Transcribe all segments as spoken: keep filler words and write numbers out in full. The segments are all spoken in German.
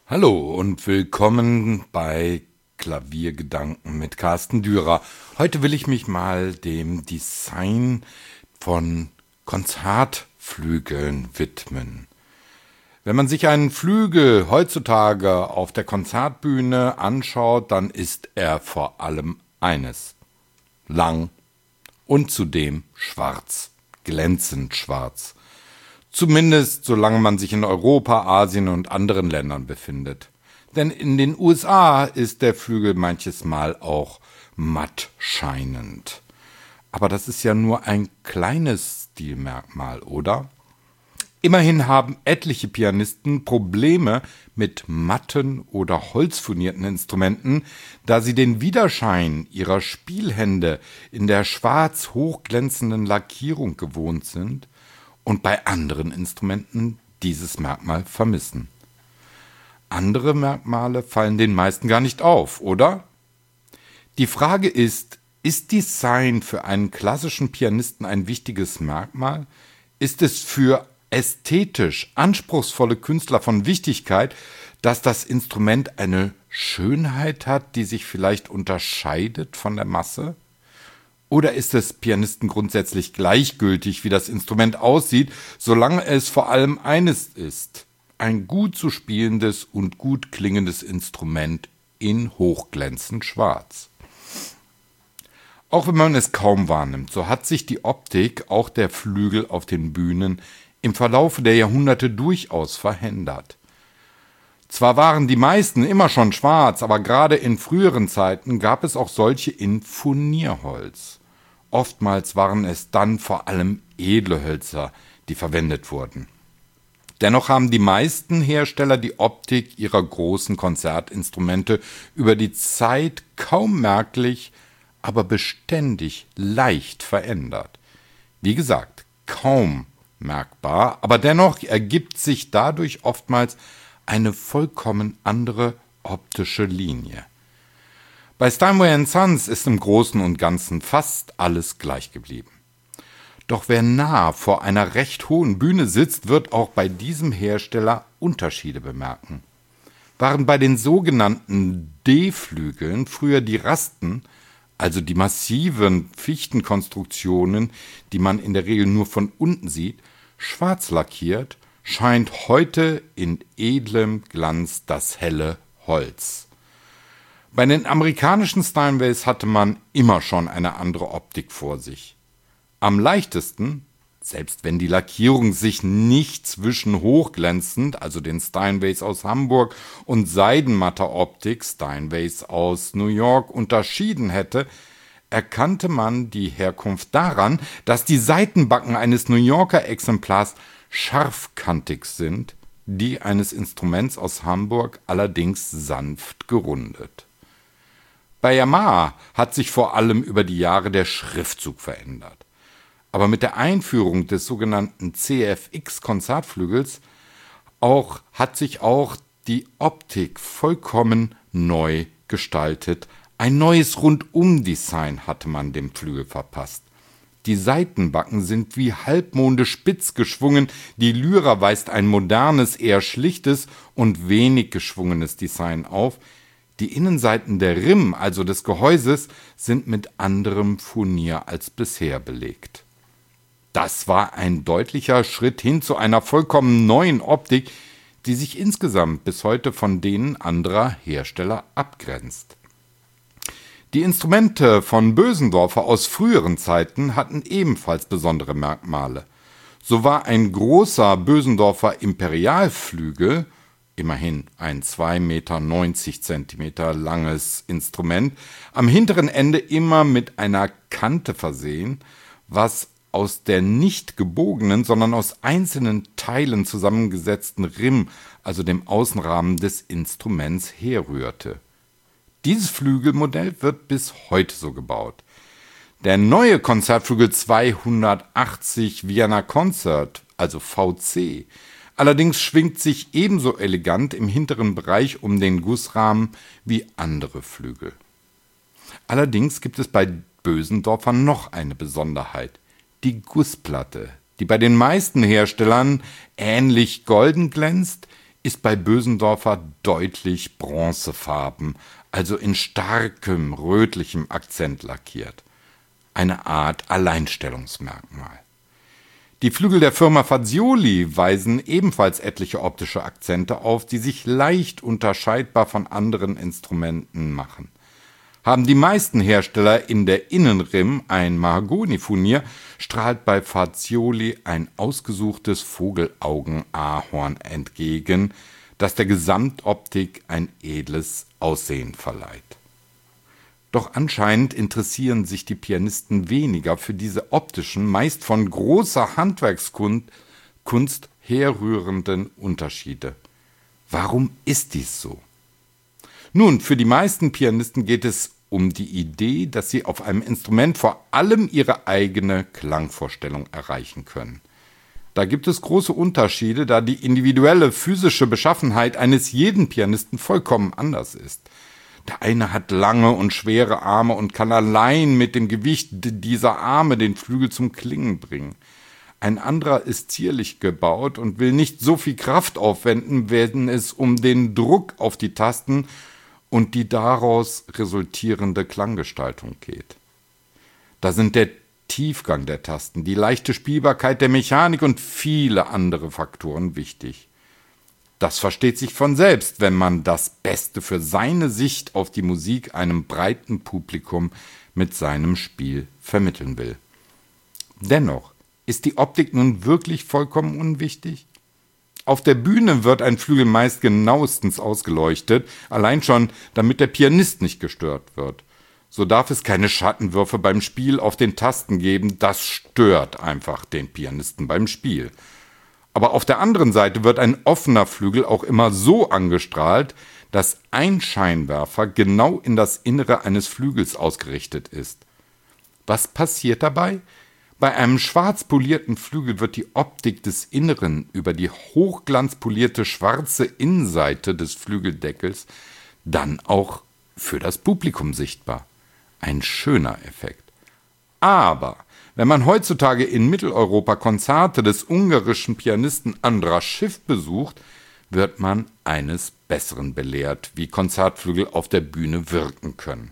Hallo und willkommen bei Klaviergedanken mit Carsten Dürer. Heute will ich mich mal dem Design von Konzertflügeln widmen. Wenn man sich einen Flügel heutzutage auf der Konzertbühne anschaut, dann ist er vor allem eines: lang und zudem schwarz, glänzend schwarz. Zumindest solange man sich in Europa, Asien und anderen Ländern befindet. Denn in den U S A ist der Flügel manches Mal auch matt scheinend. Aber das ist ja nur ein kleines Stilmerkmal, oder? Immerhin haben etliche Pianisten Probleme mit matten oder holzfurnierten Instrumenten, da sie den Widerschein ihrer Spielhände in der schwarz hochglänzenden Lackierung gewohnt sind und bei anderen Instrumenten dieses Merkmal vermissen. Andere Merkmale fallen den meisten gar nicht auf, oder? Die Frage ist, ist Design für einen klassischen Pianisten ein wichtiges Merkmal? Ist es für ästhetisch anspruchsvolle Künstler von Wichtigkeit, dass das Instrument eine Schönheit hat, die sich vielleicht unterscheidet von der Masse? Oder ist es Pianisten grundsätzlich gleichgültig, wie das Instrument aussieht, solange es vor allem eines ist: ein gut zu spielendes und gut klingendes Instrument in hochglänzend schwarz? Auch wenn man es kaum wahrnimmt, so hat sich die Optik auch der Flügel auf den Bühnen im Verlaufe der Jahrhunderte durchaus verändert. Zwar waren die meisten immer schon schwarz, aber gerade in früheren Zeiten gab es auch solche in Furnierholz. Oftmals waren es dann vor allem edle Hölzer, die verwendet wurden. Dennoch haben die meisten Hersteller die Optik ihrer großen Konzertinstrumente über die Zeit kaum merklich, aber beständig leicht verändert. Wie gesagt, kaum merkbar, aber dennoch ergibt sich dadurch oftmals eine vollkommen andere optische Linie. Bei Steinway and Sons ist im Großen und Ganzen fast alles gleich geblieben. Doch wer nah vor einer recht hohen Bühne sitzt, wird auch bei diesem Hersteller Unterschiede bemerken. Waren bei den sogenannten D-Flügeln früher die Rasten, also die massiven Fichtenkonstruktionen, die man in der Regel nur von unten sieht, schwarz lackiert, scheint heute in edlem Glanz das helle Holz. Bei den amerikanischen Steinways hatte man immer schon eine andere Optik vor sich. Am leichtesten, selbst wenn die Lackierung sich nicht zwischen hochglänzend, also den Steinways aus Hamburg, und seidenmatter Optik, Steinways aus New York, unterschieden hätte, erkannte man die Herkunft daran, dass die Seitenbacken eines New Yorker Exemplars scharfkantig sind, die eines Instruments aus Hamburg allerdings sanft gerundet. Bei Yamaha hat sich vor allem über die Jahre der Schriftzug verändert. Aber mit der Einführung des sogenannten C F X-Konzertflügels auch, hat sich auch die Optik vollkommen neu gestaltet. Ein neues Rundum-Design hatte man dem Flügel verpasst. Die Seitenbacken sind wie Halbmonde spitz geschwungen, die Lyra weist ein modernes, eher schlichtes und wenig geschwungenes Design auf. Die Innenseiten der Rimmen, also des Gehäuses, sind mit anderem Furnier als bisher belegt. Das war ein deutlicher Schritt hin zu einer vollkommen neuen Optik, die sich insgesamt bis heute von denen anderer Hersteller abgrenzt. Die Instrumente von Bösendorfer aus früheren Zeiten hatten ebenfalls besondere Merkmale. So war ein großer Bösendorfer Imperialflügel, immerhin ein zwei Meter neunzig Zentimeter langes Instrument, am hinteren Ende immer mit einer Kante versehen, was aus der nicht gebogenen, sondern aus einzelnen Teilen zusammengesetzten Rimm, also dem Außenrahmen des Instruments, herrührte. Dieses Flügelmodell wird bis heute so gebaut. Der neue Konzertflügel zweihundertachtzig Vienna Concert, also V C, allerdings schwingt sich ebenso elegant im hinteren Bereich um den Gussrahmen wie andere Flügel. Allerdings gibt es bei Bösendorfer noch eine Besonderheit: die Gussplatte, die bei den meisten Herstellern ähnlich golden glänzt, ist bei Bösendorfer deutlich bronzefarben, also in starkem rötlichem Akzent lackiert. Eine Art Alleinstellungsmerkmal. Die Flügel der Firma Fazioli weisen ebenfalls etliche optische Akzente auf, die sich leicht unterscheidbar von anderen Instrumenten machen. Haben die meisten Hersteller in der Innenrim ein Mahagoni-Furnier, strahlt bei Fazioli ein ausgesuchtes Vogelaugen-Ahorn entgegen, das der Gesamtoptik ein edles Aussehen verleiht. Doch anscheinend interessieren sich die Pianisten weniger für diese optischen, meist von großer Handwerkskunst Kunst herrührenden Unterschiede. Warum ist dies so? Nun, für die meisten Pianisten geht es um die Idee, dass sie auf einem Instrument vor allem ihre eigene Klangvorstellung erreichen können. Da gibt es große Unterschiede, da die individuelle physische Beschaffenheit eines jeden Pianisten vollkommen anders ist. Der eine hat lange und schwere Arme und kann allein mit dem Gewicht dieser Arme den Flügel zum Klingen bringen. Ein anderer ist zierlich gebaut und will nicht so viel Kraft aufwenden, wenn es um den Druck auf die Tasten und die daraus resultierende Klanggestaltung geht. Da sind der Tiefgang der Tasten, die leichte Spielbarkeit der Mechanik und viele andere Faktoren wichtig. Das versteht sich von selbst, wenn man das Beste für seine Sicht auf die Musik einem breiten Publikum mit seinem Spiel vermitteln will. Dennoch, ist die Optik nun wirklich vollkommen unwichtig? Auf der Bühne wird ein Flügel meist genauestens ausgeleuchtet, allein schon, damit der Pianist nicht gestört wird. So darf es keine Schattenwürfe beim Spiel auf den Tasten geben, das stört einfach den Pianisten beim Spiel. Aber auf der anderen Seite wird ein offener Flügel auch immer so angestrahlt, dass ein Scheinwerfer genau in das Innere eines Flügels ausgerichtet ist. Was passiert dabei? Bei einem schwarz polierten Flügel wird die Optik des Inneren über die hochglanzpolierte schwarze Innenseite des Flügeldeckels dann auch für das Publikum sichtbar. Ein schöner Effekt. Aber wenn man heutzutage in Mitteleuropa Konzerte des ungarischen Pianisten András Schiff besucht, wird man eines Besseren belehrt, wie Konzertflügel auf der Bühne wirken können.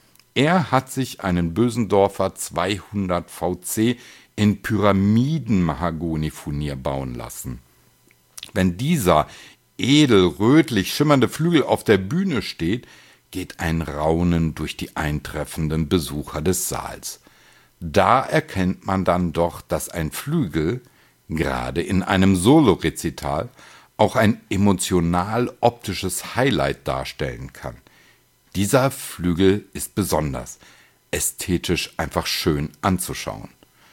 Er hat sich einen Bösendorfer zweihundert V C in Pyramiden-Mahagoni-Furnier bauen lassen. Wenn dieser edel rötlich schimmernde Flügel auf der Bühne steht, geht ein Raunen durch die eintreffenden Besucher des Saals. Da erkennt man dann doch, dass ein Flügel, gerade in einem Solorezital, auch ein emotional-optisches Highlight darstellen kann. Dieser Flügel ist besonders, ästhetisch einfach schön anzuschauen.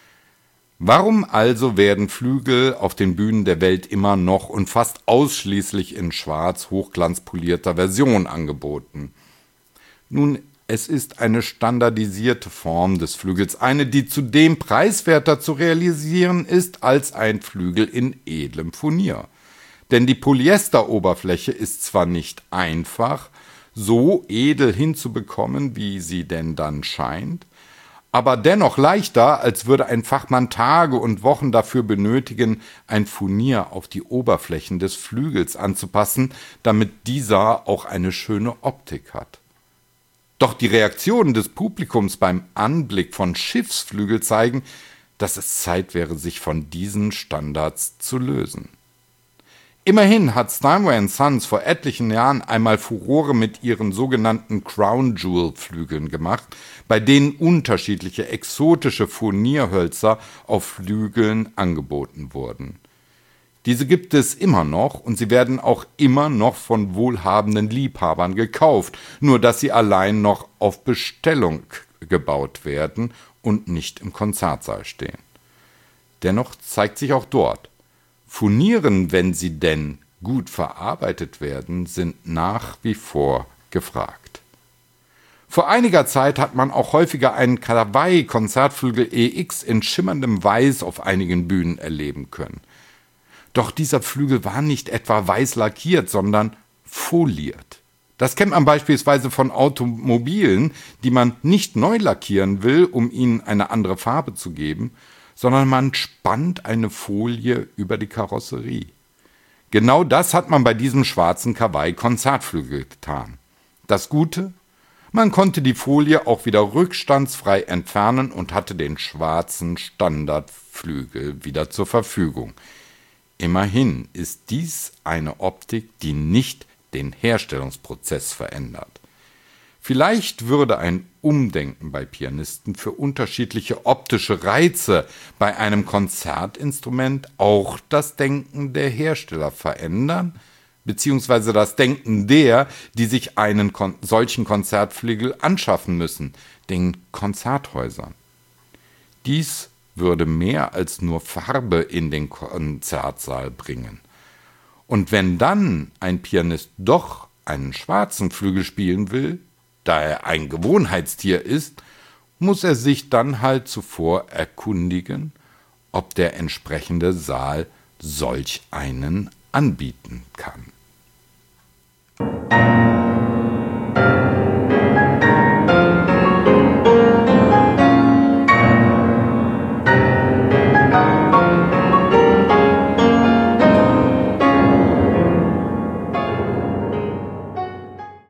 Warum also werden Flügel auf den Bühnen der Welt immer noch und fast ausschließlich in schwarz hochglanzpolierter Version angeboten? Nun, es ist eine standardisierte Form des Flügels, eine, die zudem preiswerter zu realisieren ist als ein Flügel in edlem Furnier. Denn die Polyesteroberfläche ist zwar nicht einfach, so edel hinzubekommen, wie sie denn dann scheint, aber dennoch leichter, als würde ein Fachmann Tage und Wochen dafür benötigen, ein Furnier auf die Oberflächen des Flügels anzupassen, damit dieser auch eine schöne Optik hat. Doch die Reaktionen des Publikums beim Anblick von Schiffsflügel zeigen, dass es Zeit wäre, sich von diesen Standards zu lösen. Immerhin hat Steinway and Sons vor etlichen Jahren einmal Furore mit ihren sogenannten Crown Jewel Flügeln gemacht, bei denen unterschiedliche exotische Furnierhölzer auf Flügeln angeboten wurden. Diese gibt es immer noch und sie werden auch immer noch von wohlhabenden Liebhabern gekauft, nur dass sie allein noch auf Bestellung gebaut werden und nicht im Konzertsaal stehen. Dennoch zeigt sich auch dort, Furnieren, wenn sie denn gut verarbeitet werden, sind nach wie vor gefragt. Vor einiger Zeit hat man auch häufiger einen Kawai-Konzertflügel E X in schimmerndem Weiß auf einigen Bühnen erleben können. Doch dieser Flügel war nicht etwa weiß lackiert, sondern foliert. Das kennt man beispielsweise von Automobilen, die man nicht neu lackieren will, um ihnen eine andere Farbe zu geben, sondern man spannt eine Folie über die Karosserie. Genau das hat man bei diesem schwarzen Kawai-Konzertflügel getan. Das Gute? Man konnte die Folie auch wieder rückstandsfrei entfernen und hatte den schwarzen Standardflügel wieder zur Verfügung. Immerhin ist dies eine Optik, die nicht den Herstellungsprozess verändert. Vielleicht würde ein Umdenken bei Pianisten für unterschiedliche optische Reize bei einem Konzertinstrument auch das Denken der Hersteller verändern, beziehungsweise das Denken der, die sich einen kon- solchen Konzertflügel anschaffen müssen, den Konzerthäusern. Dies würde mehr als nur Farbe in den Konzertsaal bringen. Und wenn dann ein Pianist doch einen schwarzen Flügel spielen will, da er ein Gewohnheitstier ist, muss er sich dann halt zuvor erkundigen, ob der entsprechende Saal solch einen anbieten kann.